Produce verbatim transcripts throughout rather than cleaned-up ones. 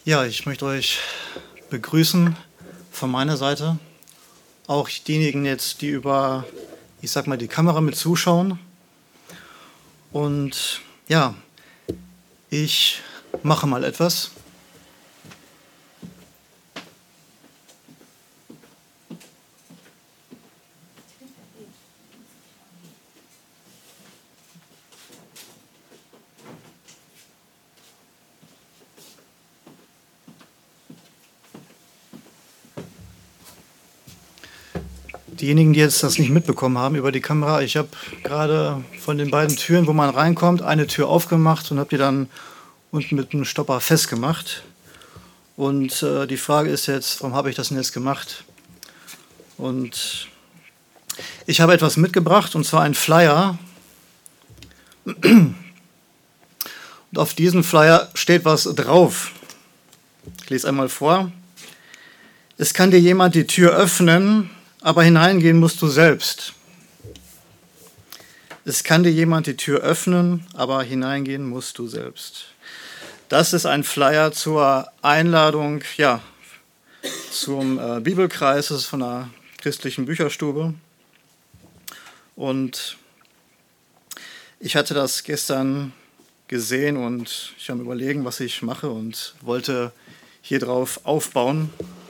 Ja, ich möchte euch begrüßen von meiner Seite. Auch diejenigen jetzt, die über, ich sag mal, die Kamera mit zuschauen. Und ja, ich mache mal etwas. Diejenigen, die jetzt das nicht mitbekommen haben über die Kamera, ich habe gerade von den beiden Türen, wo man reinkommt, eine Tür aufgemacht und habe die dann unten mit einem Stopper festgemacht. Und äh, die Frage ist jetzt, warum habe ich das denn jetzt gemacht? Und ich habe etwas mitgebracht, und zwar einen Flyer. Und auf diesem Flyer steht was drauf. Ich lese einmal vor. Es kann dir jemand die Tür öffnen, aber hineingehen musst du selbst. Es kann dir jemand die Tür öffnen, aber hineingehen musst du selbst. Das ist ein Flyer zur Einladung, ja, zum äh, Bibelkreis, das ist von der christlichen Bücherstube. Und ich hatte das gestern gesehen und ich habe überlegen, was ich mache und wollte hier drauf aufbauen.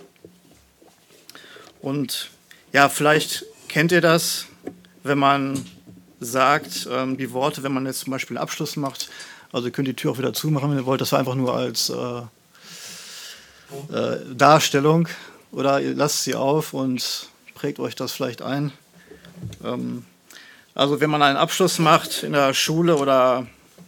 Und ja, vielleicht kennt ihr das, wenn man sagt, ähm, die Worte, wenn man jetzt zum Beispiel einen Abschluss macht, also ihr könnt die Tür auch wieder zumachen, wenn ihr wollt, das war einfach nur als äh, äh, Darstellung, oder ihr lasst sie auf und prägt euch das vielleicht ein. Ähm, also wenn man einen Abschluss macht in der Schule oder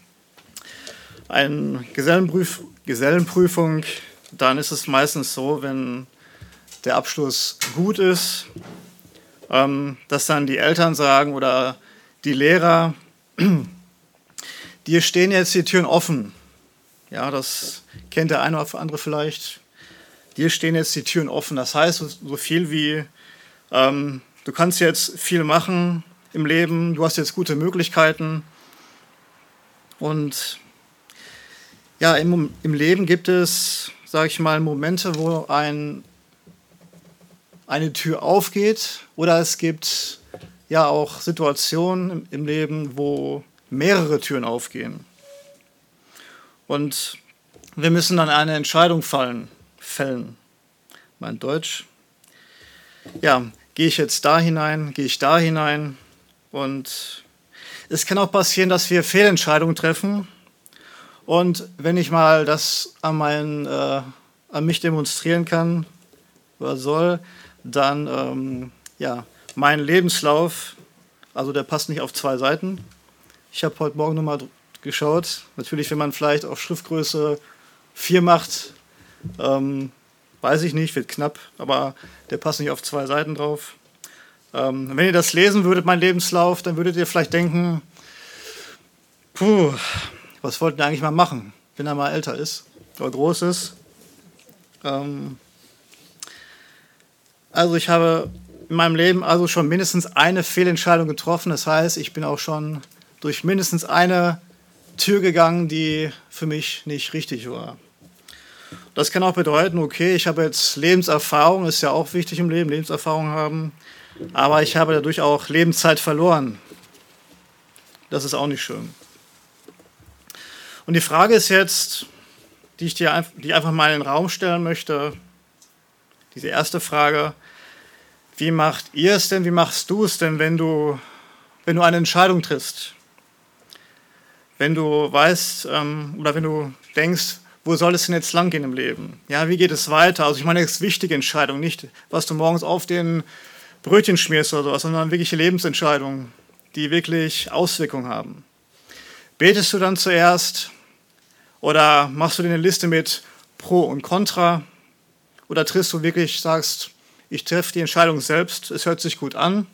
eine Gesellenprüf- Gesellenprüfung, dann ist es meistens so, wenn der Abschluss gut ist, ähm, dass dann die Eltern sagen oder die Lehrer, dir stehen jetzt die Türen offen. Ja, das kennt der eine oder andere vielleicht. Dir stehen jetzt die Türen offen. Das heißt so viel wie, ähm, du kannst jetzt viel machen im Leben, du hast jetzt gute Möglichkeiten. Und ja, im, im Leben gibt es, sage ich mal, Momente, wo ein eine Tür aufgeht, oder es gibt ja auch Situationen im Leben, wo mehrere Türen aufgehen. Und wir müssen dann eine Entscheidung fallen, fällen. Mein Deutsch. Ja, gehe ich jetzt da hinein, gehe ich da hinein? Und es kann auch passieren, dass wir Fehlentscheidungen treffen. Und wenn ich mal das an, meinen, äh, an mich demonstrieren kann oder soll, dann, ähm, ja, mein Lebenslauf, also der passt nicht auf zwei Seiten. Ich habe heute Morgen nochmal geschaut. Natürlich, wenn man vielleicht auf Schriftgröße vier macht, ähm, weiß ich nicht, wird knapp, aber der passt nicht auf zwei Seiten drauf. Ähm, wenn ihr das lesen würdet, mein Lebenslauf, dann würdet ihr vielleicht denken, puh, was wollten wir eigentlich mal machen, wenn er mal älter ist oder groß ist. Ähm, Also ich habe in meinem Leben also schon mindestens eine Fehlentscheidung getroffen. Das heißt, ich bin auch schon durch mindestens eine Tür gegangen, die für mich nicht richtig war. Das kann auch bedeuten, okay, ich habe jetzt Lebenserfahrung, ist ja auch wichtig im Leben, Lebenserfahrung haben, aber ich habe dadurch auch Lebenszeit verloren. Das ist auch nicht schön. Und die Frage ist jetzt, die ich dir die ich einfach mal in den Raum stellen möchte, diese erste Frage: Wie macht ihr es denn, wie machst du es denn, wenn du, wenn du eine Entscheidung triffst? Wenn du weißt ähm, oder wenn du denkst, wo soll es denn jetzt lang gehen im Leben? Ja, wie geht es weiter? Also ich meine, das ist eine wichtige Entscheidung, nicht was du morgens auf den Brötchen schmierst oder sowas, sondern wirkliche Lebensentscheidungen, die wirklich Auswirkungen haben. Betest du dann zuerst oder machst du dir eine Liste mit Pro und Contra? Oder triffst du wirklich, sagst, ich treffe die Entscheidung selbst, es hört sich gut an.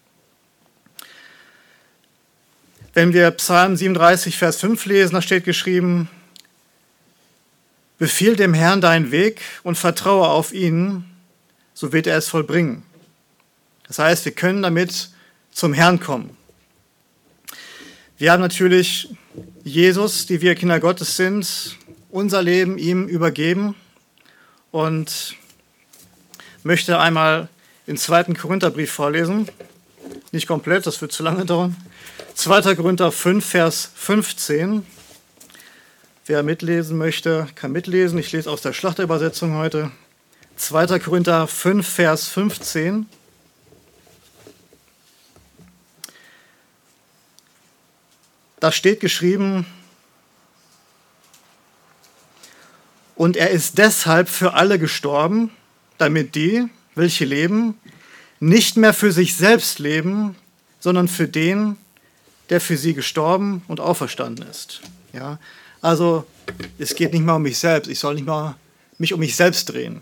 Wenn wir Psalm siebenunddreißig, Vers fünf lesen, da steht geschrieben, befiehl dem Herrn deinen Weg und vertraue auf ihn, so wird er es vollbringen. Das heißt, wir können damit zum Herrn kommen. Wir haben natürlich Jesus, die wir Kinder Gottes sind, unser Leben ihm übergeben. und möchte einmal den zweiten Korintherbrief vorlesen. Nicht komplett, das wird zu lange dauern. zweiter Korinther fünf, Vers fünfzehn. Wer mitlesen möchte, kann mitlesen. Ich lese aus der Schlachterübersetzung heute. zweiter Korinther fünf, Vers fünfzehn. Da steht geschrieben: Und er ist deshalb für alle gestorben, damit die, welche leben, nicht mehr für sich selbst leben, sondern für den, der für sie gestorben und auferstanden ist. Ja, also es geht nicht mehr um mich selbst, ich soll nicht mal mich um mich selbst drehen.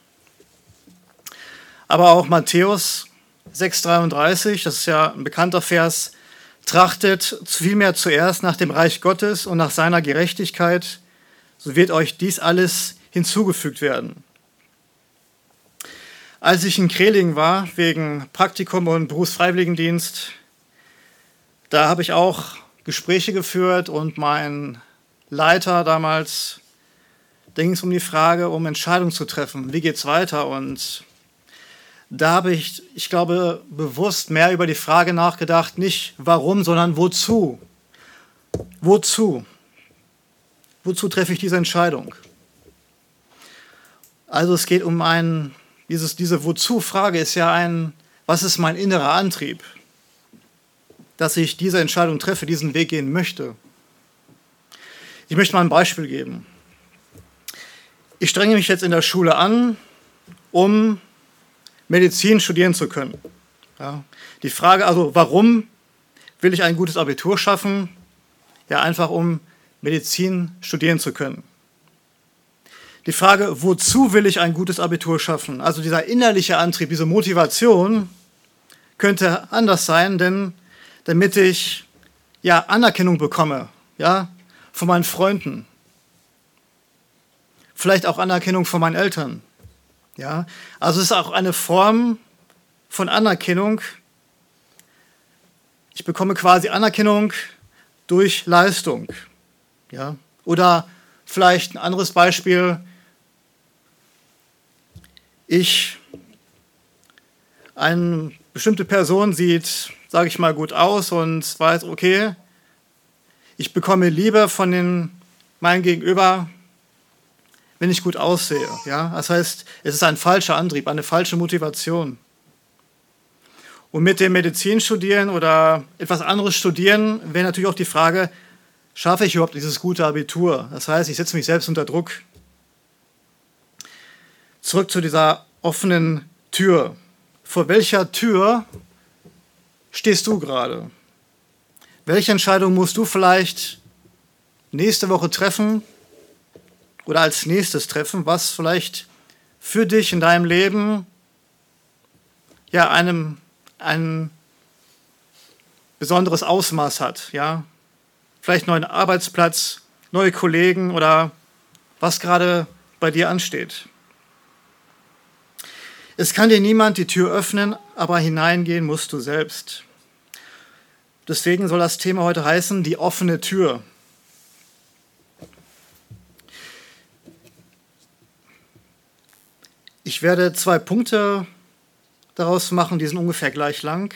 Aber auch Matthäus sechs dreiunddreißig, das ist ja ein bekannter Vers: Trachtet vielmehr zuerst nach dem Reich Gottes und nach seiner Gerechtigkeit, so wird euch dies alles hinzugefügt werden. Als ich in Kreling war, wegen Praktikum und Berufsfreiwilligendienst, da habe ich auch Gespräche geführt und mein Leiter damals, da ging es um die Frage, um Entscheidungen zu treffen, wie geht es weiter? Und da habe ich, ich glaube, bewusst mehr über die Frage nachgedacht, nicht warum, sondern wozu. Wozu? Wozu treffe ich diese Entscheidung? Also es geht um ein, dieses, diese Wozu-Frage ist ja ein, was ist mein innerer Antrieb, dass ich diese Entscheidung treffe, diesen Weg gehen möchte. Ich möchte mal ein Beispiel geben. Ich strenge mich jetzt in der Schule an, um Medizin studieren zu können. Ja, die Frage also, warum will ich ein gutes Abitur schaffen? Ja, einfach um Medizin studieren zu können. Die Frage, wozu will ich ein gutes Abitur schaffen? Also dieser innerliche Antrieb, diese Motivation könnte anders sein, denn damit ich ja Anerkennung bekomme, ja, von meinen Freunden, vielleicht auch Anerkennung von meinen Eltern. Ja, also es ist auch eine Form von Anerkennung. Ich bekomme quasi Anerkennung durch Leistung. Ja, oder vielleicht ein anderes Beispiel. Ich, eine bestimmte Person sieht, sage ich mal, gut aus und weiß, okay, ich bekomme Liebe von den, meinem Gegenüber, wenn ich gut aussehe. Ja? Das heißt, es ist ein falscher Antrieb, eine falsche Motivation. Und mit dem Medizinstudieren oder etwas anderes studieren wäre natürlich auch die Frage, schaffe ich überhaupt dieses gute Abitur? Das heißt, ich setze mich selbst unter Druck. Zurück zu dieser offenen Tür. Vor welcher Tür stehst du gerade? Welche Entscheidung musst du vielleicht nächste Woche treffen oder als nächstes treffen, was vielleicht für dich in deinem Leben ja einem ein besonderes Ausmaß hat, ja? Vielleicht neuen Arbeitsplatz, neue Kollegen oder was gerade bei dir ansteht. Es kann dir niemand die Tür öffnen, aber hineingehen musst du selbst. Deswegen soll das Thema heute heißen, die offene Tür. Ich werde zwei Punkte daraus machen, die sind ungefähr gleich lang.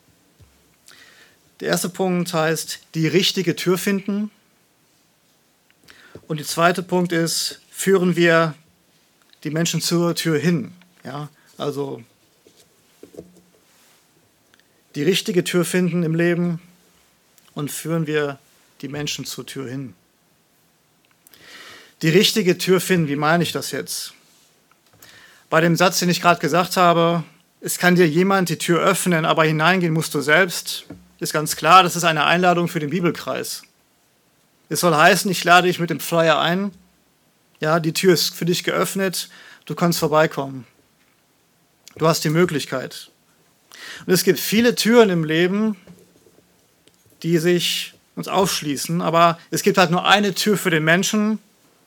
Der erste Punkt heißt, die richtige Tür finden. Und der zweite Punkt ist, führen wir die Menschen zur Tür hin. Ja, also die richtige Tür finden im Leben und führen wir die Menschen zur Tür hin. Die richtige Tür finden, wie meine ich das jetzt? Bei dem Satz, den ich gerade gesagt habe, es kann dir jemand die Tür öffnen, aber hineingehen musst du selbst, ist ganz klar, das ist eine Einladung für den Bibelkreis. Es soll heißen, ich lade dich mit dem Flyer ein, ja, die Tür ist für dich geöffnet, du kannst vorbeikommen. Du hast die Möglichkeit. Und es gibt viele Türen im Leben, die sich uns aufschließen, aber es gibt halt nur eine Tür für den Menschen,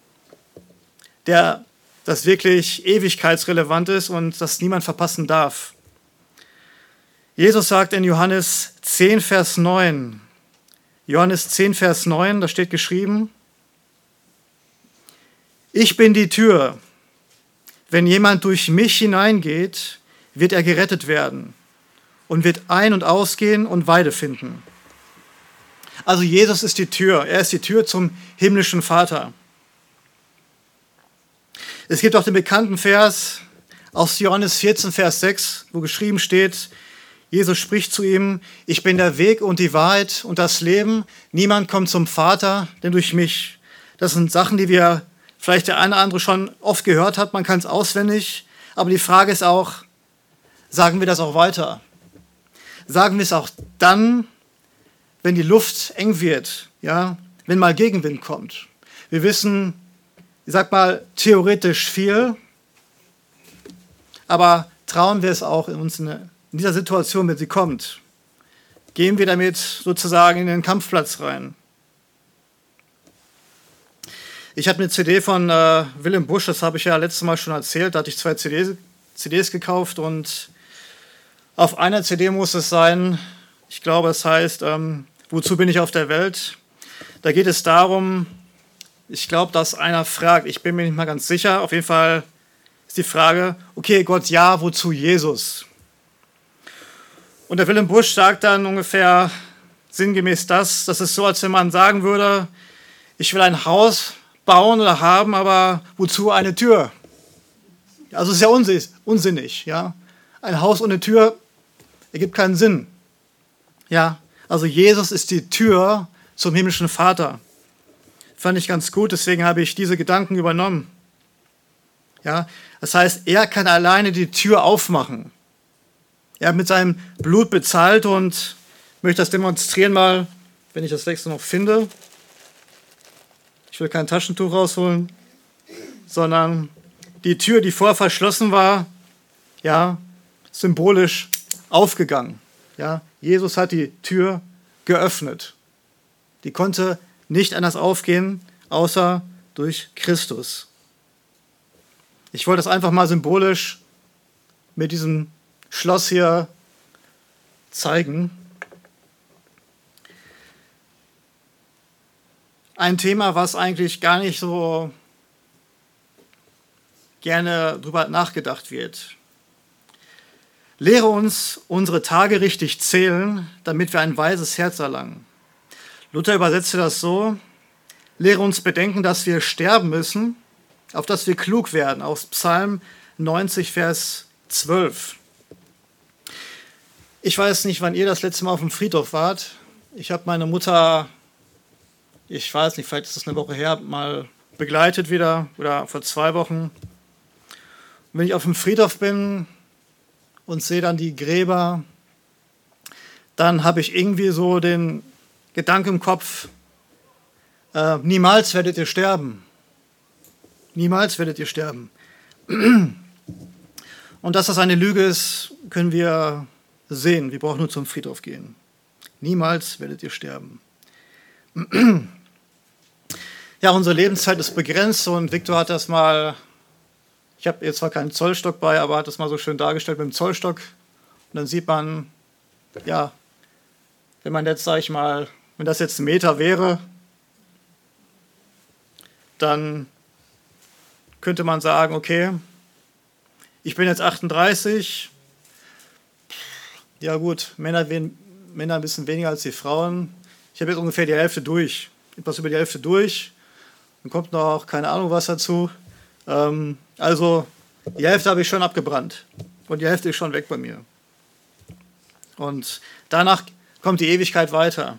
der das wirklich ewigkeitsrelevant ist und das niemand verpassen darf. Jesus sagt in Johannes zehn, Vers neun, Johannes zehn, Vers neun, da steht geschrieben, ich bin die Tür. wenn jemand durch mich hineingeht, wird er gerettet werden und wird ein- und ausgehen und Weide finden. Also Jesus ist die Tür. Er ist die Tür zum himmlischen Vater. Es gibt auch den bekannten Vers aus Johannes vierzehn, Vers sechs, wo geschrieben steht, Jesus spricht zu ihm, ich bin der Weg und die Wahrheit und das Leben. Niemand kommt zum Vater, denn durch mich. Das sind Sachen, die wir vielleicht der eine oder andere schon oft gehört hat. Man kann es auswendig. Aber die Frage ist auch, sagen wir das auch weiter? Sagen wir es auch dann, wenn die Luft eng wird, ja, wenn mal Gegenwind kommt. Wir wissen, ich sag mal, theoretisch viel, aber trauen wir es auch in uns in dieser Situation, wenn sie kommt? Gehen wir damit sozusagen in den Kampfplatz rein? Ich habe eine C D von äh, Willem Busch, das habe ich ja letztes Mal schon erzählt, da hatte ich zwei C Ds, C Ds gekauft und auf einer C D muss es sein, ich glaube, es heißt, ähm, wozu bin ich auf der Welt? Da geht es darum, ich glaube, dass einer fragt, ich bin mir nicht mal ganz sicher, auf jeden Fall ist die Frage, okay, Gott, ja, wozu Jesus? Und der Willem Busch sagt dann ungefähr sinngemäß das, das ist so, als wenn man sagen würde, ich will ein Haus bauen oder haben, aber wozu eine Tür? Also es ist ja unsinnig, ja. Ein Haus ohne Tür ergibt keinen Sinn. Ja, also Jesus ist die Tür zum himmlischen Vater. Fand ich ganz gut, deswegen habe ich diese Gedanken übernommen. Ja, das heißt, er kann alleine die Tür aufmachen. Er hat mit seinem Blut bezahlt und ich möchte das demonstrieren mal, wenn ich das nächste noch finde. Ich will kein Taschentuch rausholen, sondern die Tür, die vorher verschlossen war, ja, symbolisch aufgegangen. Ja, Jesus hat die Tür geöffnet. Die konnte nicht anders aufgehen, außer durch Christus. Ich wollte das einfach mal symbolisch mit diesem Schloss hier zeigen. Ein Thema, was eigentlich gar nicht so gerne drüber nachgedacht wird. Lehre uns, unsere Tage richtig zählen, damit wir ein weises Herz erlangen. Luther übersetzte das so, lehre uns bedenken, dass wir sterben müssen, auf dass wir klug werden, aus Psalm neunzig, Vers zwölf. Ich weiß nicht, wann ihr das letzte Mal auf dem Friedhof wart. Ich habe meine Mutter, ich weiß nicht, vielleicht ist das eine Woche her, mal begleitet wieder oder vor zwei Wochen. Und wenn ich auf dem Friedhof bin und sehe dann die Gräber, dann habe ich irgendwie so den Gedanken im Kopf, äh, niemals werdet ihr sterben. Niemals werdet ihr sterben. Und dass das eine Lüge ist, können wir sehen. Wir brauchen nur zum Friedhof gehen. Niemals werdet ihr sterben. Ja, unsere Lebenszeit ist begrenzt und Viktor hat das mal, ich habe jetzt zwar keinen Zollstock bei, aber hat das mal so schön dargestellt mit dem Zollstock. Und dann sieht man, ja, wenn man jetzt, sag ich mal, wenn das jetzt ein Meter wäre, dann könnte man sagen, okay, ich bin jetzt achtunddreißig, ja gut, Männer, Männer ein bisschen weniger als die Frauen. Ich habe jetzt ungefähr die Hälfte durch, etwas über die Hälfte durch. Dann kommt noch keine Ahnung was dazu. Ähm, also die Hälfte habe ich schon abgebrannt und die Hälfte ist schon weg bei mir. Und danach kommt die Ewigkeit weiter.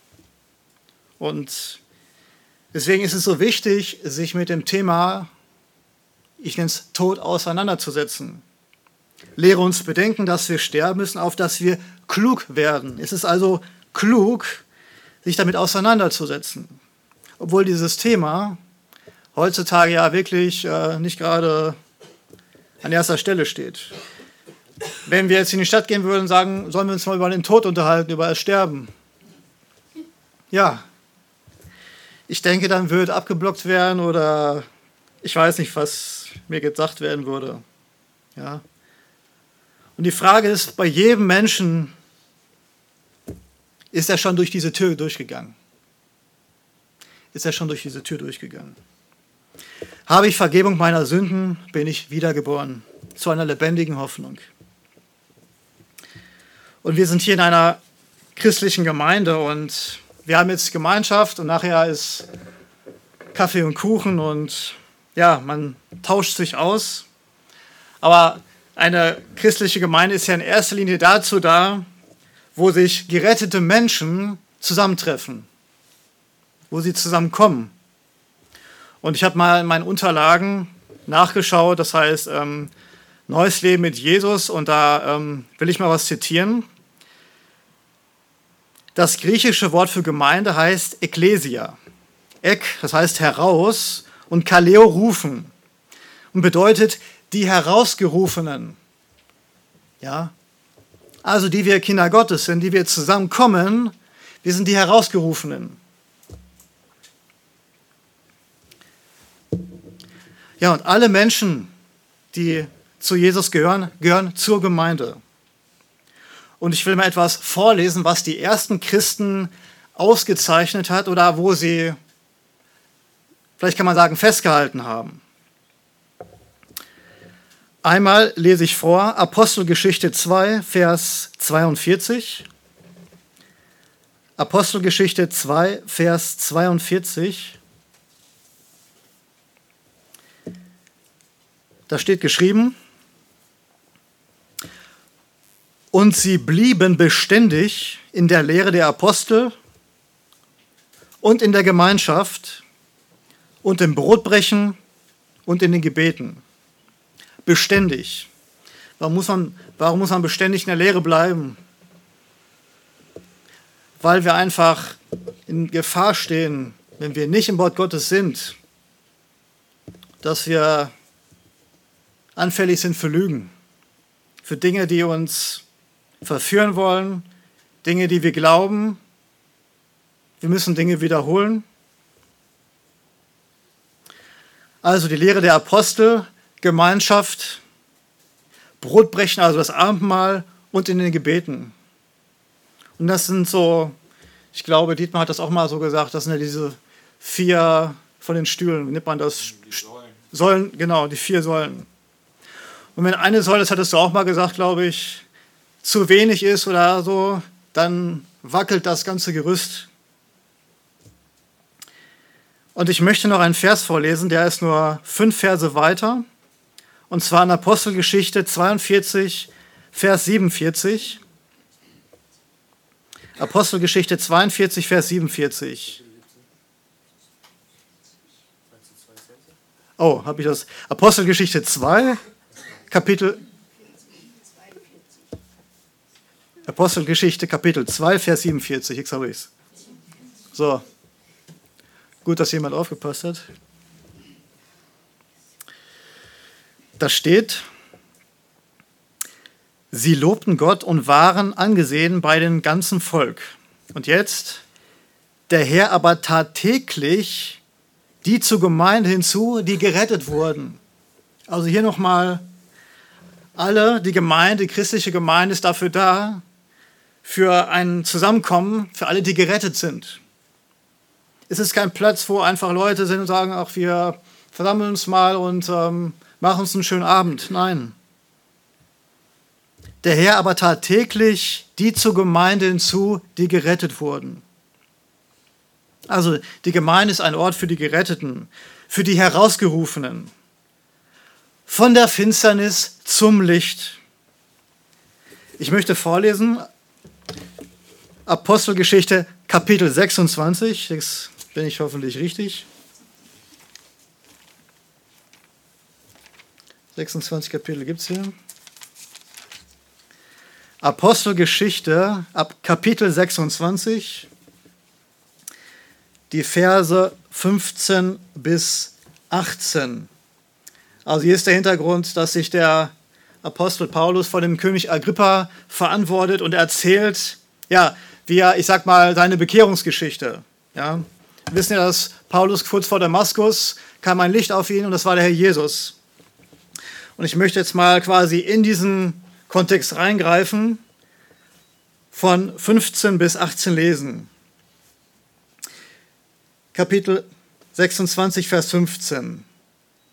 Und deswegen ist es so wichtig, sich mit dem Thema, ich nenne es Tod, auseinanderzusetzen. Lehre uns bedenken, dass wir sterben müssen, auf dass wir klug werden. Es ist also klug, sich damit auseinanderzusetzen. Obwohl dieses Thema heutzutage ja wirklich äh, nicht gerade an erster Stelle steht. Wenn wir jetzt in die Stadt gehen würden und sagen, sollen wir uns mal über den Tod unterhalten, über das Sterben? Ja, ich denke, dann würde abgeblockt werden oder ich weiß nicht, was mir gesagt werden würde. Ja. Und die Frage ist, bei jedem Menschen ist er schon durch diese Tür durchgegangen. Ist er schon durch diese Tür durchgegangen. habe ich Vergebung meiner Sünden, bin ich wiedergeboren zu einer lebendigen Hoffnung. Und wir sind hier in einer christlichen Gemeinde und wir haben jetzt Gemeinschaft und nachher ist Kaffee und Kuchen und ja, man tauscht sich aus. Aber eine christliche Gemeinde ist ja in erster Linie dazu da, wo sich gerettete Menschen zusammentreffen, wo sie zusammenkommen. Und ich habe mal in meinen Unterlagen nachgeschaut, das heißt ähm, Neues Leben mit Jesus, und da ähm, will ich mal was zitieren. Das griechische Wort für Gemeinde heißt Ekklesia. Ek, das heißt heraus, und Kaleo rufen und bedeutet die Herausgerufenen. Ja? Also die wir Kinder Gottes sind, die wir zusammenkommen, wir sind die Herausgerufenen. Ja, und alle Menschen, die zu Jesus gehören, gehören zur Gemeinde. Und ich will mal etwas vorlesen, was die ersten Christen ausgezeichnet hat oder wo sie, vielleicht kann man sagen, festgehalten haben. Einmal lese ich vor, Apostelgeschichte zwei, Vers zweiundvierzig. Apostelgeschichte zwei, Vers zweiundvierzig. Da steht geschrieben: Und sie blieben beständig in der Lehre der Apostel und in der Gemeinschaft und im Brotbrechen und in den Gebeten. Beständig. Warum muss man, warum muss man beständig in der Lehre bleiben? Weil wir einfach in Gefahr stehen, wenn wir nicht im Wort Gottes sind, dass wir anfällig sind für Lügen, für Dinge, die uns verführen wollen, Dinge, die wir glauben. Wir müssen Dinge wiederholen. Also die Lehre der Apostel, Gemeinschaft, Brotbrechen, also das Abendmahl, und in den Gebeten. Und das sind so, ich glaube, Dietmar hat das auch mal so gesagt, das sind ja diese vier von den Stühlen, wie nennt man das? Die Säulen. Säulen, genau, die vier Säulen. Und wenn eine Säule, das hattest du auch mal gesagt, glaube ich, zu wenig ist oder so, dann wackelt das ganze Gerüst. Und ich möchte noch einen Vers vorlesen, der ist nur fünf Verse weiter. Und zwar in Apostelgeschichte zweiundvierzig, Vers siebenundvierzig. Apostelgeschichte zweiundvierzig, Vers siebenundvierzig. Oh, habe ich das? Apostelgeschichte zwei, Kapitel... Apostelgeschichte, Kapitel zwei, Vers siebenundvierzig. Jetzt habe ich es. So. Gut, dass jemand aufgepasst hat. Da steht: Sie lobten Gott und waren angesehen bei dem ganzen Volk. Und jetzt: Der Herr aber tat täglich die zur Gemeinde hinzu, die gerettet wurden. Also hier nochmal, alle, die Gemeinde, die christliche Gemeinde ist dafür da, für ein Zusammenkommen, für alle, die gerettet sind. Es ist kein Platz, wo einfach Leute sind und sagen, ach, wir versammeln uns mal und ähm, machen uns einen schönen Abend. Nein. Der Herr aber tat täglich die zur Gemeinde hinzu, die gerettet wurden. Also die Gemeinde ist ein Ort für die Geretteten, für die Herausgerufenen. Von der Finsternis zum Licht. Ich möchte vorlesen, Apostelgeschichte, Kapitel sechsundzwanzig, jetzt bin ich hoffentlich richtig. sechsundzwanzig Kapitel gibt es hier. Apostelgeschichte, ab Kapitel sechsundzwanzig, die Verse fünfzehn bis achtzehn. Also hier ist der Hintergrund, dass sich der Apostel Paulus vor dem König Agrippa verantwortet und erzählt, ja, wie er, ich sag mal, seine Bekehrungsgeschichte. Ja. Wir wissen ja, dass Paulus kurz vor Damaskus kam ein Licht auf ihn und das war der Herr Jesus. Und ich möchte jetzt mal quasi in diesen Kontext reingreifen, von fünfzehn bis achtzehn lesen. Kapitel sechsundzwanzig, Vers fünfzehn.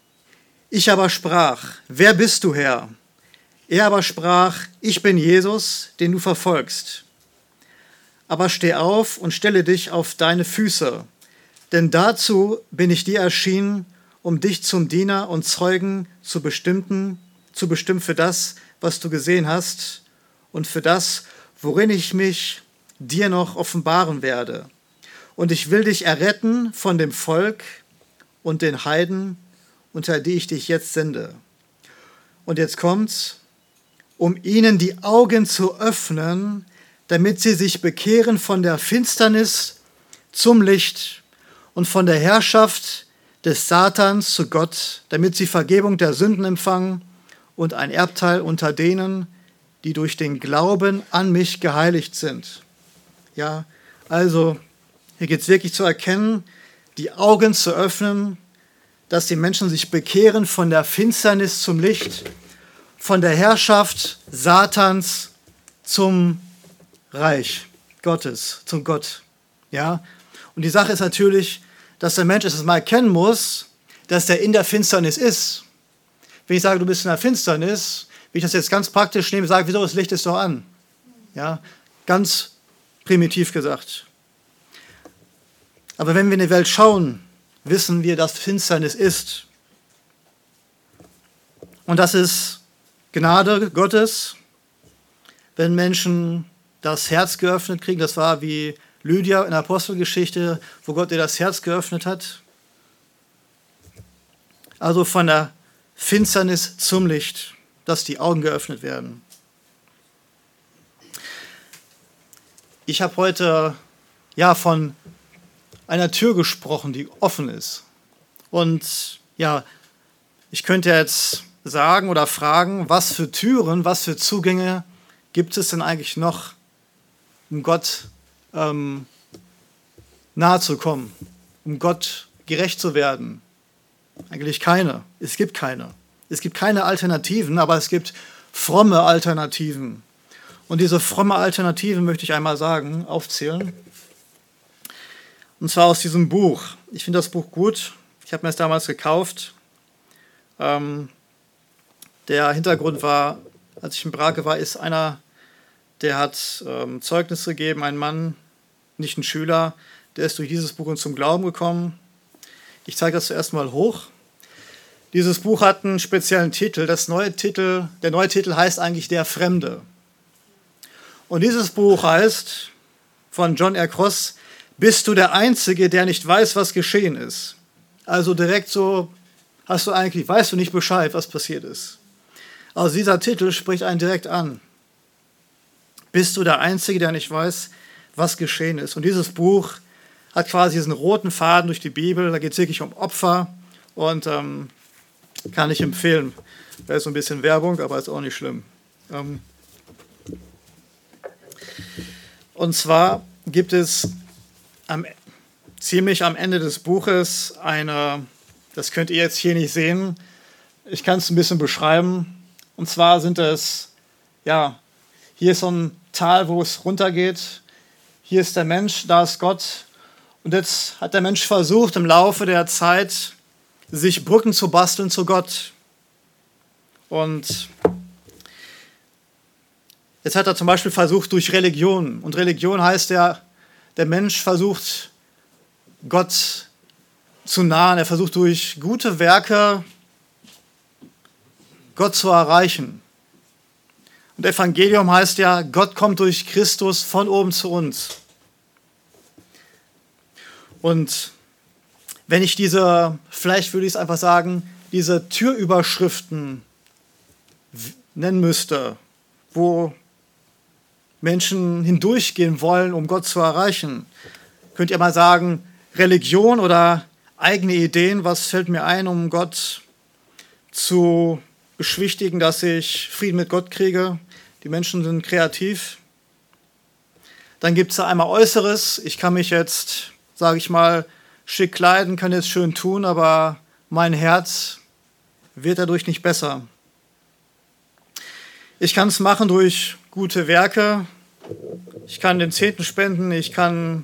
Ich aber sprach, wer bist du, Herr? Er aber sprach, ich bin Jesus, den du verfolgst. Aber steh auf und stelle dich auf deine Füße, denn dazu bin ich dir erschienen, um dich zum Diener und Zeugen zu bestimmten, zu bestimmen für das, was du gesehen hast und für das, worin ich mich dir noch offenbaren werde. Und ich will dich erretten von dem Volk und den Heiden, unter die ich dich jetzt sende. Und jetzt kommt's, um ihnen die Augen zu öffnen, damit sie sich bekehren von der Finsternis zum Licht und von der Herrschaft des Satans zu Gott, damit sie Vergebung der Sünden empfangen und ein Erbteil unter denen, die durch den Glauben an mich geheiligt sind. Ja, also hier geht es wirklich zu erkennen, die Augen zu öffnen, dass die Menschen sich bekehren von der Finsternis zum Licht, von der Herrschaft Satans zum Reich Gottes, zum Gott. Ja, und die Sache ist natürlich, dass der Mensch es mal erkennen muss, dass er in der Finsternis ist. Wenn ich sage, du bist in der Finsternis, wie ich das jetzt ganz praktisch nehme, sage, wieso, das Licht ist doch an. Ja, ganz primitiv gesagt. Aber wenn wir in die Welt schauen, wissen wir, dass Finsternis ist. Und das ist Gnade Gottes, wenn Menschen das Herz geöffnet kriegen. Das war wie Lydia in der Apostelgeschichte, wo Gott ihr das Herz geöffnet hat. Also von der Finsternis zum Licht, dass die Augen geöffnet werden. Ich habe heute ja von einer Tür gesprochen, die offen ist. Und ja, ich könnte jetzt sagen oder fragen, was für Türen, was für Zugänge gibt es denn eigentlich noch, um Gott ähm, nahe zu kommen, um Gott gerecht zu werden? Eigentlich keine. Es gibt keine. Es gibt keine Alternativen, aber es gibt fromme Alternativen. Und diese fromme Alternativen möchte ich einmal sagen, aufzählen. Und zwar aus diesem Buch. Ich finde das Buch gut. Ich habe mir es damals gekauft. Ähm, der Hintergrund war, als ich in Brake war, ist einer, der hat ähm, Zeugnis gegeben, ein Mann, nicht ein Schüler, der ist durch dieses Buch zum Glauben gekommen. Ich zeige das zuerst mal hoch. Dieses Buch hat einen speziellen Titel. Das neue Titel. Der neue Titel heißt eigentlich Der Fremde. Und dieses Buch heißt von John R. Cross, bist du der Einzige, der nicht weiß, was geschehen ist? Also direkt so, hast du eigentlich, weißt du nicht Bescheid, was passiert ist. Also dieser Titel spricht einen direkt an. Bist du der Einzige, der nicht weiß, was geschehen ist? Und dieses Buch hat quasi diesen roten Faden durch die Bibel. Da geht es wirklich um Opfer und ähm, kann ich empfehlen. Da ist so ein bisschen Werbung, aber ist auch nicht schlimm. Ähm und zwar gibt es am, ziemlich am Ende des Buches eine, das könnt ihr jetzt hier nicht sehen, ich kann es ein bisschen beschreiben. Und zwar sind es, ja, hier ist so ein Tal, wo es runtergeht. Hier ist der Mensch, da ist Gott. Und jetzt hat der Mensch versucht, im Laufe der Zeit sich Brücken zu basteln zu Gott. Und jetzt hat er zum Beispiel versucht durch Religion. Und Religion heißt ja, der Mensch versucht, Gott zu nahen. Er versucht durch gute Werke Gott zu erreichen. Und Evangelium heißt ja, Gott kommt durch Christus von oben zu uns. Und wenn ich diese, vielleicht würde ich es einfach sagen, diese Türüberschriften nennen müsste, wo Menschen hindurchgehen wollen, um Gott zu erreichen, könnt ihr mal sagen, Religion oder eigene Ideen, was fällt mir ein, um Gott zu beschwichtigen, dass ich Frieden mit Gott kriege? Die Menschen sind kreativ. Dann gibt es da einmal Äußeres. Ich kann mich jetzt, sage ich mal, schick kleiden, kann jetzt schön tun, aber mein Herz wird dadurch nicht besser. Ich kann es machen durch gute Werke. Ich kann den Zehnten spenden. Ich kann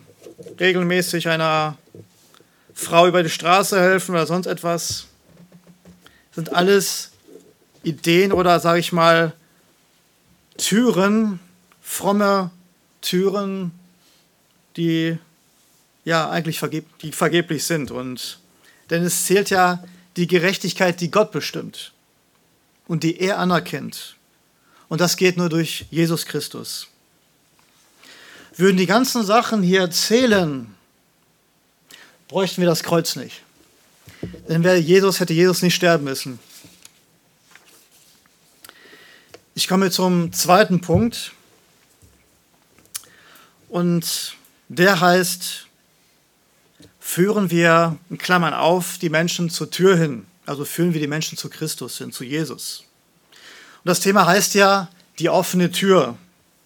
regelmäßig einer Frau über die Straße helfen oder sonst etwas. sind alles Ideen oder, sage ich mal, Türen, fromme Türen, die ja eigentlich vergeb- die vergeblich sind. Und, denn es zählt ja die Gerechtigkeit, die Gott bestimmt und die er anerkennt. Und das geht nur durch Jesus Christus. Würden die ganzen Sachen hier zählen, bräuchten wir das Kreuz nicht. Denn wäre Jesus, hätte Jesus nicht sterben müssen. Ich komme zum zweiten Punkt. Und der heißt, führen wir, in Klammern auf, die Menschen zur Tür hin. Also führen wir die Menschen zu Christus hin, zu Jesus. Und das Thema heißt ja, die offene Tür.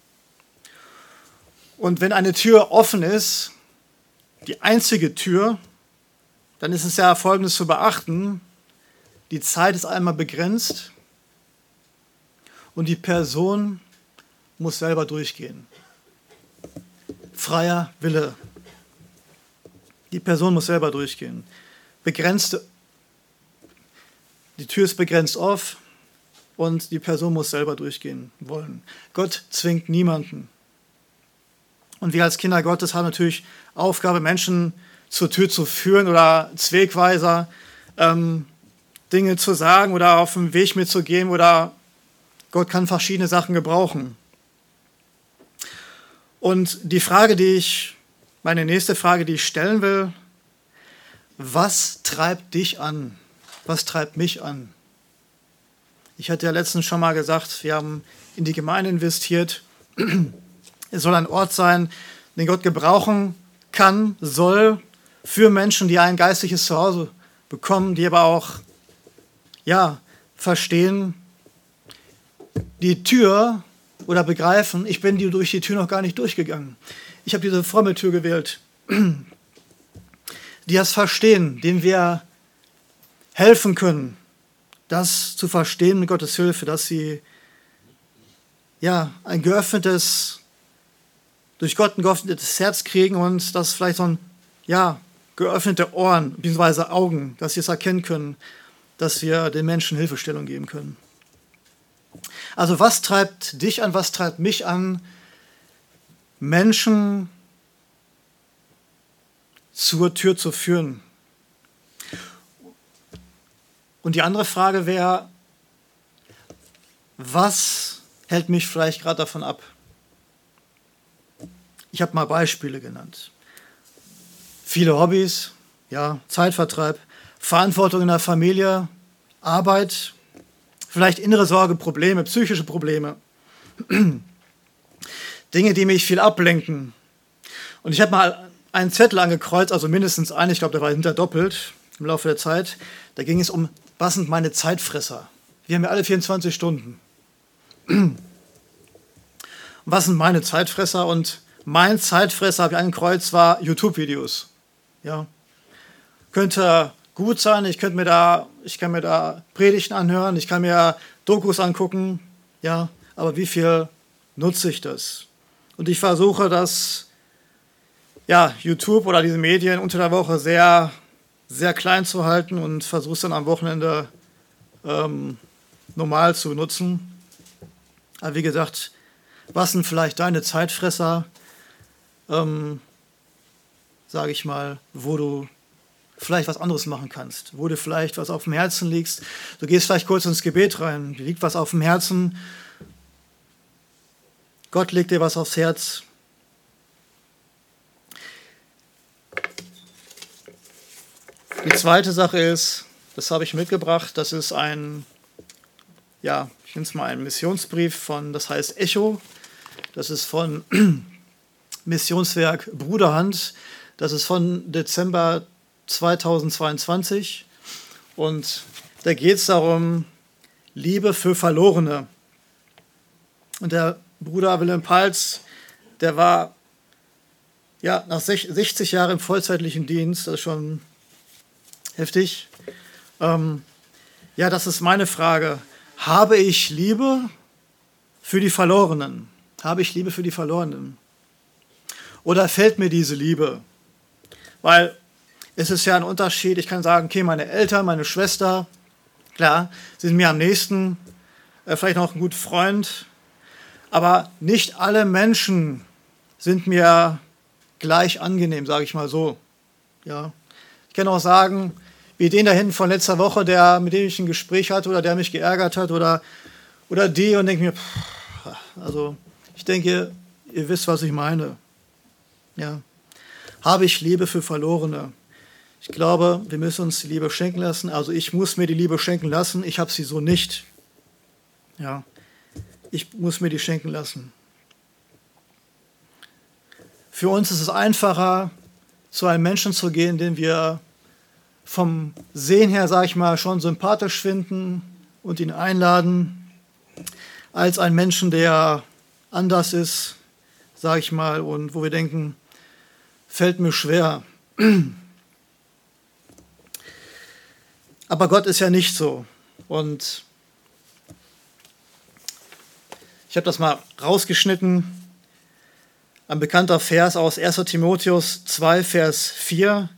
Und wenn eine Tür offen ist, die einzige Tür, dann ist es ja Folgendes zu beachten. Die Zeit ist einmal begrenzt und die Person muss selber durchgehen. Freier Wille. Die Person muss selber durchgehen. Begrenzte, die Tür ist begrenzt auf und die Person muss selber durchgehen wollen. Gott zwingt niemanden. Und wir als Kinder Gottes haben natürlich Aufgabe, Menschen zur Tür zu führen oder Wegweiser, ähm, Dinge zu sagen oder auf dem Weg mitzugehen oder Gott kann verschiedene Sachen gebrauchen. Und die Frage, die ich, meine nächste Frage, die ich stellen will, was treibt dich an? Was treibt mich an? Ich hatte ja letztens schon mal gesagt, wir haben in die Gemeinde investiert. Es soll ein Ort sein, den Gott gebrauchen kann, soll, für Menschen, die ein geistliches Zuhause bekommen, die aber auch ja, verstehen, die Tür oder begreifen, ich bin die durch die Tür noch gar nicht durchgegangen. Ich habe diese fromme Tür gewählt. Die das verstehen, denen wir helfen können, das zu verstehen mit Gottes Hilfe, dass sie ja, ein geöffnetes, durch Gott ein geöffnetes Herz kriegen und das vielleicht so ein, ja, geöffnete Ohren bzw. Augen, dass sie es erkennen können, dass wir den Menschen Hilfestellung geben können. Also was treibt dich an, was treibt mich an, Menschen zur Tür zu führen? Und die andere Frage wäre, was hält mich vielleicht gerade davon ab? Ich habe mal Beispiele genannt. Viele Hobbys, ja, Zeitvertreib, Verantwortung in der Familie, Arbeit, vielleicht innere Sorge, Probleme, psychische Probleme. Dinge, die mich viel ablenken. Und ich habe mal einen Zettel angekreuzt, also mindestens einen, ich glaube, der war hinter doppelt im Laufe der Zeit. Da ging es um, was sind meine Zeitfresser? Wir haben ja alle vierundzwanzig Stunden. Was sind meine Zeitfresser? Und mein Zeitfresser, habe ich angekreuzt, war YouTube-Videos. Ja. Könnte gut sein, ich könnte mir da, ich kann mir da Predigten anhören, ich kann mir Dokus angucken, ja, aber wie viel nutze ich das? Und ich versuche das, ja, YouTube oder diese Medien unter der Woche sehr, sehr klein zu halten und versuche es dann am Wochenende ähm, normal zu nutzen. Aber wie gesagt, was sind vielleicht deine Zeitfresser, ähm, sage ich mal, wo du vielleicht was anderes machen kannst, wo dir vielleicht was auf dem Herzen liegt. Du gehst vielleicht kurz ins Gebet rein, dir liegt was auf dem Herzen, Gott legt dir was aufs Herz. Die zweite Sache ist, das habe ich mitgebracht, das ist ein, ja, ich nenne es mal einen Missionsbrief von, das heißt Echo, das ist von Missionswerk Bruderhand, das ist von Dezember zweitausendzweiundzwanzig und da geht es darum, Liebe für Verlorene. Und der Bruder Wilhelm Palz, der war ja nach sechzig Jahren im vollzeitlichen Dienst, das ist schon heftig. Ähm, ja, das ist meine Frage. Habe ich Liebe für die Verlorenen? Habe ich Liebe für die Verlorenen? Oder fehlt mir diese Liebe? Weil es ist ja ein Unterschied, ich kann sagen, okay, meine Eltern, meine Schwester, Klar, sie sind mir am nächsten, äh, vielleicht noch ein guter Freund, aber nicht alle Menschen sind mir gleich angenehm, sage ich mal so. Ja. Ich kann auch sagen, wie den da hinten von letzter Woche, der, mit dem ich ein Gespräch hatte oder der mich geärgert hat oder, oder die und denke mir, pff, also ich denke, ihr wisst, was ich meine. Ja. Habe ich Liebe für Verlorene? Ich glaube, wir müssen uns die Liebe schenken lassen. Also ich muss mir die Liebe schenken lassen. Ich habe sie so nicht. Ja. Ich muss mir die schenken lassen. Für uns ist es einfacher, zu einem Menschen zu gehen, den wir vom Sehen her, sage ich mal, schon sympathisch finden und ihn einladen, als einen Menschen, der anders ist, sage ich mal, und wo wir denken, fällt mir schwer. Aber Gott ist ja nicht so. Und ich habe das mal rausgeschnitten. Ein bekannter Vers aus erster Timotheus zwei, Vers vier.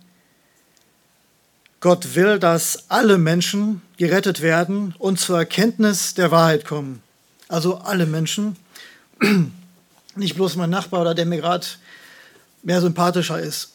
Gott will, dass alle Menschen gerettet werden und zur Erkenntnis der Wahrheit kommen. Also alle Menschen. Nicht bloß mein Nachbar oder der mir gerade mehr sympathischer ist.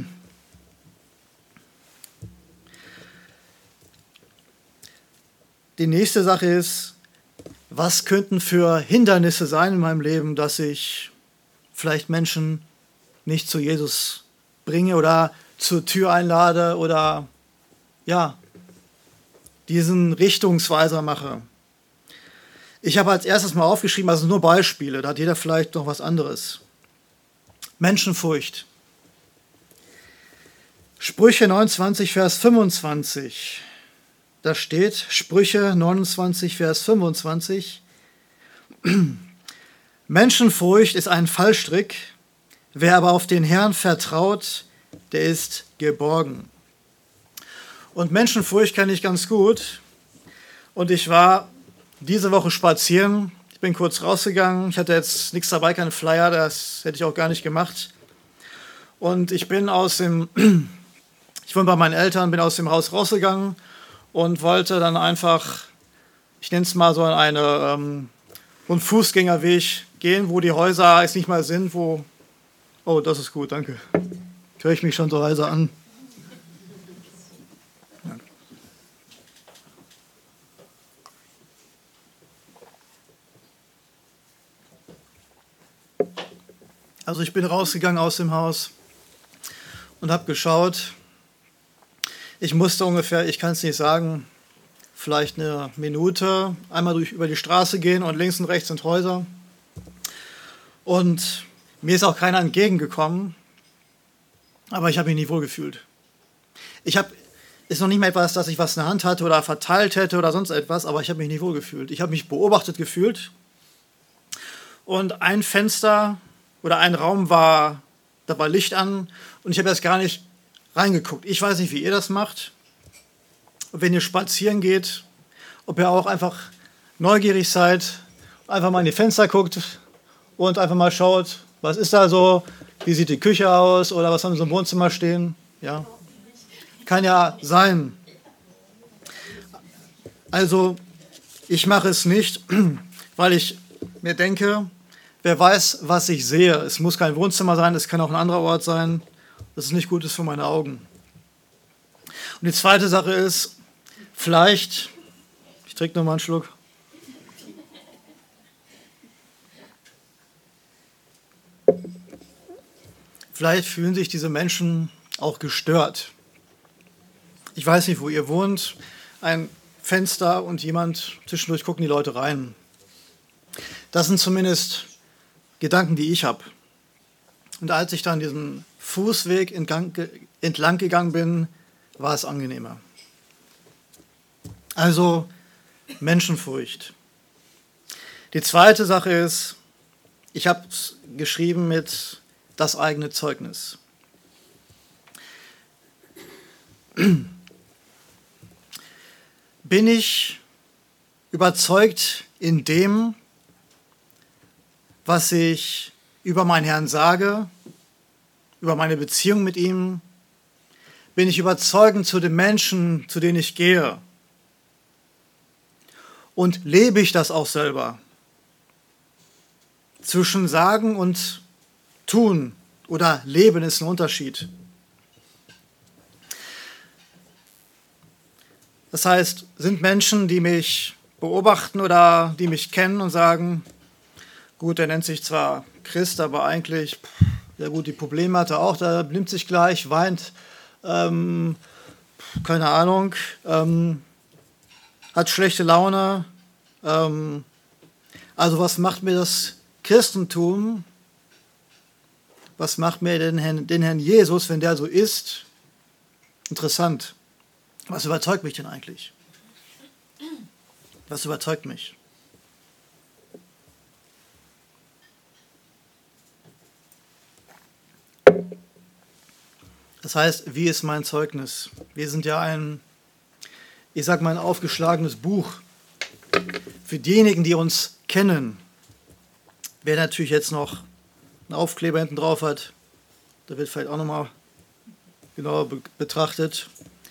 Die nächste Sache ist, was könnten für Hindernisse sein in meinem Leben, dass ich vielleicht Menschen nicht zu Jesus bringe oder zur Tür einlade oder ja, diesen Richtungsweiser mache. Ich habe als erstes mal aufgeschrieben, also nur Beispiele, da hat jeder vielleicht noch was anderes. Menschenfurcht. Sprüche neunundzwanzig, Vers fünfundzwanzig. Da steht, Sprüche neunundzwanzig, Vers fünfundzwanzig. Menschenfurcht ist ein Fallstrick, wer aber auf den Herrn vertraut, der ist geborgen. Und Menschenfurcht kenne ich ganz gut. Und ich war diese Woche spazieren. Ich bin kurz rausgegangen. Ich hatte jetzt nichts dabei, keinen Flyer, das hätte ich auch gar nicht gemacht. Und ich bin aus dem, ich wohne bei meinen Eltern, bin aus dem Haus rausgegangen und wollte dann einfach, ich nenne es mal so eine, ähm, so einen Fußgängerweg gehen, wo die Häuser jetzt nicht mal sind, wo, oh, das ist gut, danke. Höre ich mich schon so leise an. Also ich bin rausgegangen aus dem Haus und habe geschaut. Ich musste ungefähr, ich kann es nicht sagen, vielleicht eine Minute einmal durch, über die Straße gehen und links und rechts sind Häuser. Und mir ist auch keiner entgegengekommen, aber ich habe mich nie wohl gefühlt. Ich habe, ist noch nicht mal etwas, dass ich was in der Hand hatte oder verteilt hätte oder sonst etwas, aber ich habe mich nie wohl gefühlt. Ich habe mich beobachtet gefühlt und ein Fenster oder ein Raum war, da war Licht an und ich habe erst gar nicht reingeguckt. Ich weiß nicht, wie ihr das macht. Und wenn ihr spazieren geht, ob ihr auch einfach neugierig seid, einfach mal in die Fenster guckt und einfach mal schaut, was ist da so, wie sieht die Küche aus oder was haben sie so im Wohnzimmer stehen. Ja. Kann ja sein. Also ich mache es nicht, weil ich mir denke, wer weiß, was ich sehe. Es muss kein Wohnzimmer sein, es kann auch ein anderer Ort sein. Das ist nicht gut ist für meine Augen. Und die zweite Sache ist, vielleicht, ich trinke noch mal einen Schluck. Vielleicht fühlen sich diese Menschen auch gestört. Ich weiß nicht, wo ihr wohnt. Ein Fenster und jemand, zwischendurch gucken die Leute rein. Das sind zumindest Gedanken, die ich habe. Und als ich dann diesen Fußweg entlang gegangen bin, war es angenehmer. Also Menschenfurcht. Die zweite Sache ist, ich habe es geschrieben mit das eigene Zeugnis. Bin ich überzeugt in dem, was ich über meinen Herrn sage, über meine Beziehung mit ihm? Bin ich überzeugend zu den Menschen, zu denen ich gehe? Und lebe ich das auch selber? Zwischen Sagen und Tun oder Leben ist ein Unterschied. Das heißt, sind Menschen, die mich beobachten oder die mich kennen und sagen, gut, er nennt sich zwar Christ, aber eigentlich, ja gut, die Probleme hat er auch, der benimmt sich gleich, weint, ähm, keine Ahnung, ähm, hat schlechte Laune. Ähm, also was macht mir das Christentum, was macht mir den Herrn, den Herrn Jesus, wenn der so ist? Interessant. Was überzeugt mich denn eigentlich? Was überzeugt mich? Das heißt, wie ist mein Zeugnis? Wir sind ja ein, ich sag mal, ein aufgeschlagenes Buch. Für diejenigen, die uns kennen, wer natürlich jetzt noch einen Aufkleber hinten drauf hat, da wird vielleicht auch nochmal genauer be- betrachtet.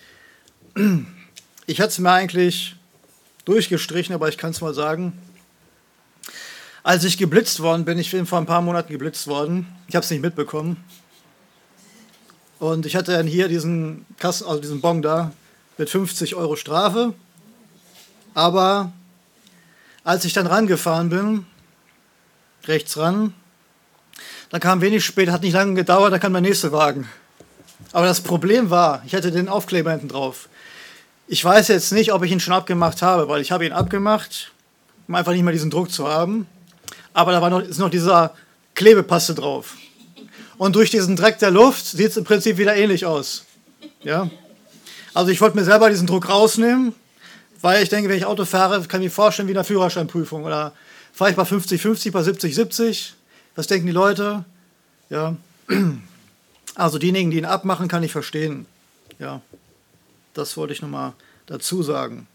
Ich hatte es mir eigentlich durchgestrichen, aber ich kann es mal sagen. Als ich geblitzt worden bin, ich bin vor ein paar Monaten geblitzt worden, ich habe es nicht mitbekommen. Und ich hatte dann hier diesen Kasten, also diesen Bon da mit fünfzig Euro Strafe. Aber als ich dann rangefahren bin, rechts ran, dann kam wenig später, hat nicht lange gedauert, dann kam der nächste Wagen. Aber das Problem war, ich hatte den Aufkleber hinten drauf. Ich weiß jetzt nicht, ob ich ihn schon abgemacht habe, weil ich habe ihn abgemacht, um einfach nicht mehr diesen Druck zu haben. Aber da war noch, ist noch dieser Klebepaste drauf. Und durch diesen Dreck der Luft sieht es im Prinzip wieder ähnlich aus. Ja? Also ich wollte mir selber diesen Druck rausnehmen, weil ich denke, wenn ich Auto fahre, kann ich mir vorstellen wie in einer Führerscheinprüfung. Oder fahre ich bei fünfzig fünfzig, bei siebzig siebzig. Was denken die Leute? Ja. Also diejenigen, die ihn abmachen, kann ich verstehen. Ja. Das wollte ich nochmal dazu sagen.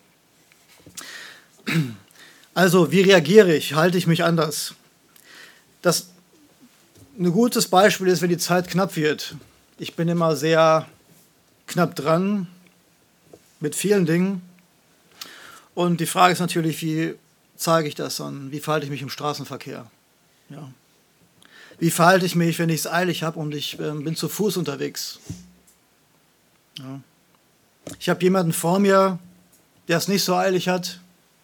Also, wie reagiere ich? Halte ich mich anders? Das ein gutes Beispiel ist, wenn die Zeit knapp wird. Ich bin immer sehr knapp dran mit vielen Dingen. Und die Frage ist natürlich, wie zeige ich das dann? Wie verhalte ich mich im Straßenverkehr? Ja. Wie verhalte ich mich, wenn ich es eilig habe und ich äh, bin zu Fuß unterwegs? Ja. Ich habe jemanden vor mir, der es nicht so eilig hat.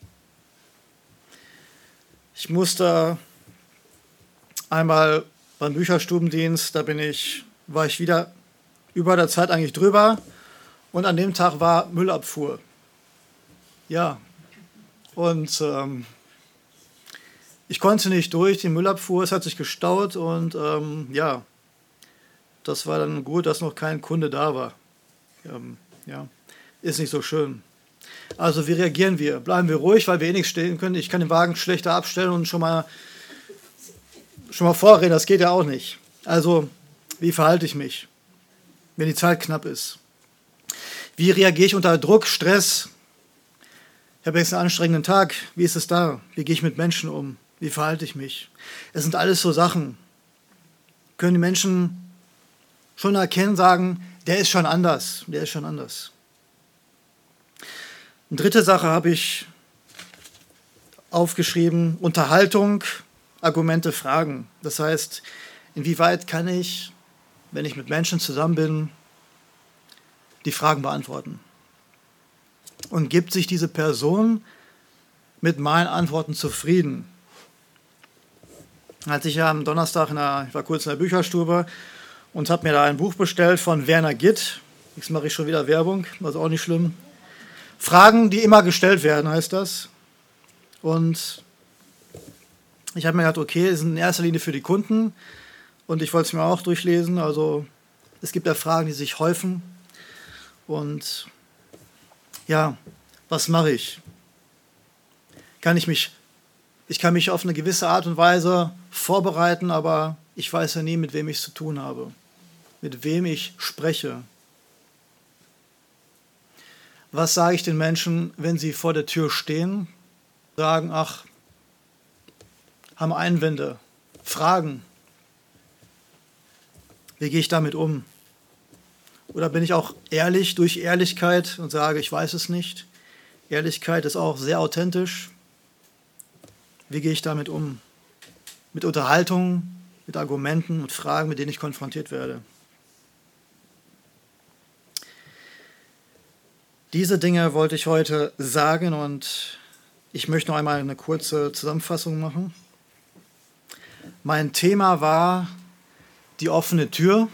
Ich musste einmal beim Bücherstubendienst, da bin ich, war ich wieder über der Zeit eigentlich drüber und an dem Tag war Müllabfuhr. Ja, und ähm, ich konnte nicht durch, die Müllabfuhr, es hat sich gestaut und ähm, ja, das war dann gut, dass noch kein Kunde da war. Ähm, ja, ist nicht so schön. Also wie reagieren wir? Bleiben wir ruhig, weil wir eh nichts stehen können. Ich kann den Wagen schlechter abstellen und schon mal, schon mal vorreden, das geht ja auch nicht. Also wie verhalte ich mich, wenn die Zeit knapp ist? Wie reagiere ich unter Druck, Stress? Ich habe jetzt einen anstrengenden Tag. Wie ist es da? Wie gehe ich mit Menschen um? Wie verhalte ich mich? Es sind alles so Sachen. Können die Menschen schon erkennen, sagen, der ist schon anders. Der ist schon anders. Eine dritte Sache habe ich aufgeschrieben, Unterhaltung, Argumente, Fragen. Das heißt, inwieweit kann ich, wenn ich mit Menschen zusammen bin, die Fragen beantworten? Und gibt sich diese Person mit meinen Antworten zufrieden? Als ich ja am Donnerstag, in der, ich war kurz in der Bücherstube und habe mir da ein Buch bestellt von Werner Gitt. Jetzt mache ich schon wieder Werbung, was auch nicht schlimm. Fragen, die immer gestellt werden, heißt das. Und ich habe mir gedacht, okay, das sind in erster Linie für die Kunden. Und ich wollte es mir auch durchlesen. Also es gibt ja Fragen, die sich häufen. Und ja, was mache ich? Kann ich mich, ich kann mich auf eine gewisse Art und Weise vorbereiten, aber ich weiß ja nie, mit wem ich es zu tun habe. Mit wem ich spreche. Was sage ich den Menschen, wenn sie vor der Tür stehen, sagen, ach, haben Einwände, Fragen? Wie gehe ich damit um? Oder bin ich auch ehrlich durch Ehrlichkeit und sage, ich weiß es nicht? Ehrlichkeit ist auch sehr authentisch. Wie gehe ich damit um? Mit Unterhaltung, mit Argumenten und Fragen, mit denen ich konfrontiert werde. Diese Dinge wollte ich heute sagen und ich möchte noch einmal eine kurze Zusammenfassung machen. Mein Thema war die offene Tür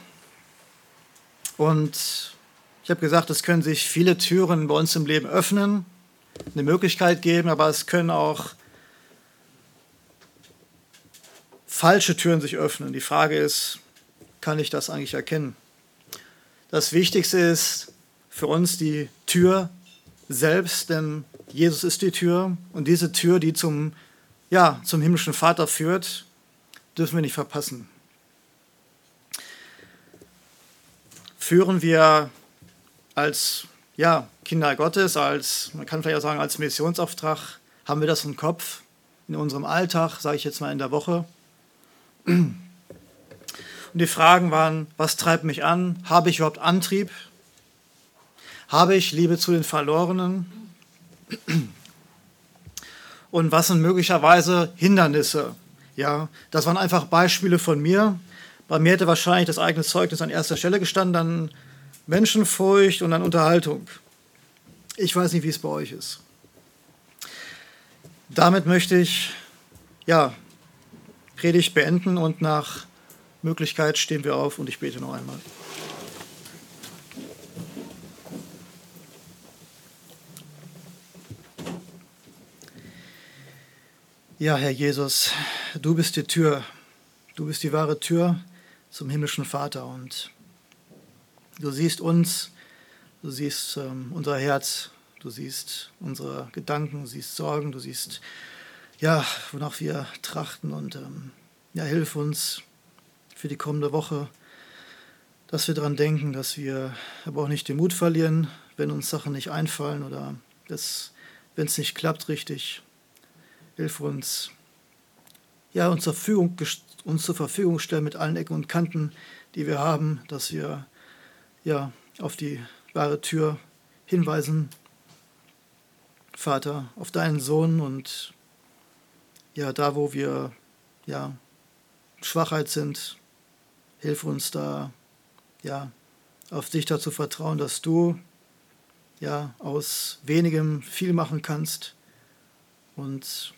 und ich habe gesagt, es können sich viele Türen bei uns im Leben öffnen, eine Möglichkeit geben, aber es können auch falsche Türen sich öffnen. Die Frage ist, kann ich das eigentlich erkennen? Das Wichtigste ist für uns die Tür selbst, denn Jesus ist die Tür und diese Tür, die zum, ja, zum himmlischen Vater führt, dürfen wir nicht verpassen. Führen wir als ja, Kinder Gottes, als, man kann vielleicht auch sagen, als Missionsauftrag, haben wir das im Kopf, in unserem Alltag, sage ich jetzt mal in der Woche. Und die Fragen waren, was treibt mich an? Habe ich überhaupt Antrieb? Habe ich Liebe zu den Verlorenen? Und was sind möglicherweise Hindernisse? Ja, das waren einfach Beispiele von mir. Bei mir hätte wahrscheinlich das eigene Zeugnis an erster Stelle gestanden, dann Menschenfurcht und dann Unterhaltung. Ich weiß nicht, wie es bei euch ist. Damit möchte ich ja, Predigt beenden und nach Möglichkeit stehen wir auf und ich bete noch einmal. Ja, Herr Jesus, du bist die Tür, du bist die wahre Tür zum himmlischen Vater und du siehst uns, du siehst ähm, unser Herz, du siehst unsere Gedanken, du siehst Sorgen, du siehst, ja, wonach wir trachten und ähm, ja, hilf uns für die kommende Woche, dass wir daran denken, dass wir aber auch nicht den Mut verlieren, wenn uns Sachen nicht einfallen oder das, wenn es nicht klappt richtig. Hilf uns, ja, uns zur, Verfügung, uns zur Verfügung stellen mit allen Ecken und Kanten, die wir haben, dass wir ja, auf die wahre Tür hinweisen, Vater, auf deinen Sohn und ja, da wo wir ja, Schwachheit sind, hilf uns da, ja, auf dich dazu vertrauen, dass du ja, aus wenigem viel machen kannst und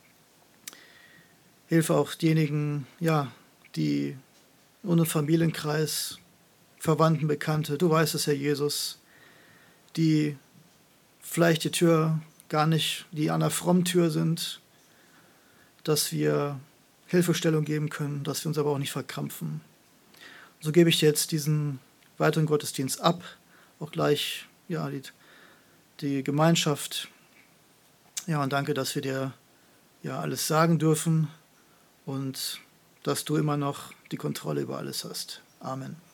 hilf auch diejenigen, ja, die in unserem Familienkreis, Verwandten, Bekannte, du weißt es, Herr Jesus, die vielleicht die Tür gar nicht, die an der frommen Tür sind, dass wir Hilfestellung geben können, dass wir uns aber auch nicht verkrampfen. So gebe ich dir jetzt diesen weiteren Gottesdienst ab, auch gleich ja, die, die Gemeinschaft. Ja, und danke, dass wir dir ja alles sagen dürfen und dass du immer noch die Kontrolle über alles hast. Amen.